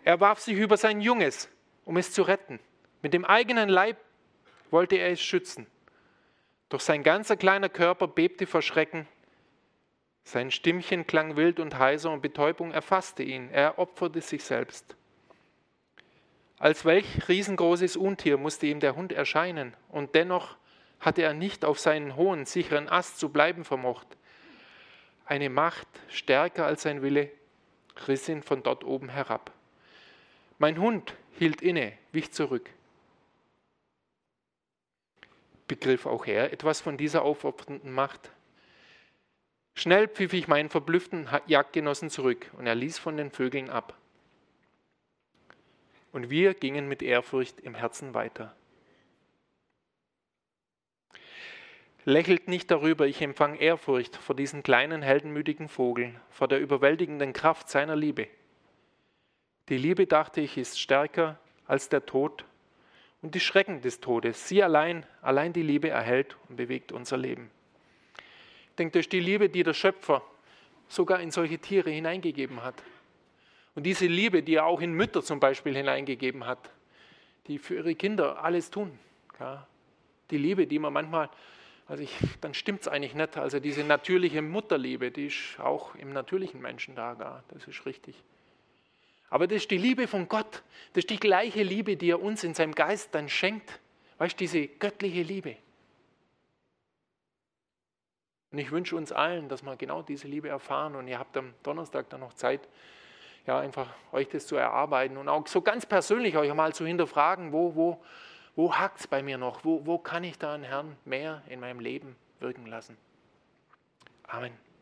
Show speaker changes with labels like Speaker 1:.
Speaker 1: Er warf sich über sein Junges, um es zu retten. Mit dem eigenen Leib wollte er es schützen. Doch sein ganzer kleiner Körper bebte vor Schrecken. Sein Stimmchen klang wild und heiser und Betäubung erfasste ihn. Er opferte sich selbst. Als welch riesengroßes Untier musste ihm der Hund erscheinen, und dennoch hatte er nicht auf seinen hohen, sicheren Ast zu bleiben vermocht. Eine Macht, stärker als sein Wille, riss ihn von dort oben herab. Mein Hund hielt inne, wich zurück. Begriff auch er etwas von dieser aufopfernden Macht? Schnell pfiff ich meinen verblüfften Jagdgenossen zurück, und er ließ von den Vögeln ab. Und wir gingen mit Ehrfurcht im Herzen weiter. Lächelt nicht darüber, ich empfang Ehrfurcht vor diesem kleinen, heldenmütigen Vogel, vor der überwältigenden Kraft seiner Liebe. Die Liebe, dachte ich, ist stärker als der Tod und die Schrecken des Todes. Sie allein die Liebe erhält und bewegt unser Leben. Ich denke, das ist die Liebe, die der Schöpfer sogar in solche Tiere hineingegeben hat. Und diese Liebe, die er auch in Mütter zum Beispiel hineingegeben hat, die für ihre Kinder alles tun. Ja. Die Liebe, die man manchmal, dann stimmt es eigentlich nicht. Also diese natürliche Mutterliebe, die ist auch im natürlichen Menschen da. Das ist richtig. Aber das ist die Liebe von Gott. Das ist die gleiche Liebe, die er uns in seinem Geist dann schenkt. Weißt du, diese göttliche Liebe. Und ich wünsche uns allen, dass wir genau diese Liebe erfahren. Und ihr habt am Donnerstag dann noch Zeit, ja, einfach euch das zu erarbeiten und auch so ganz persönlich euch mal zu hinterfragen, wo hakt es bei mir noch? Wo kann ich da den Herrn mehr in meinem Leben wirken lassen? Amen.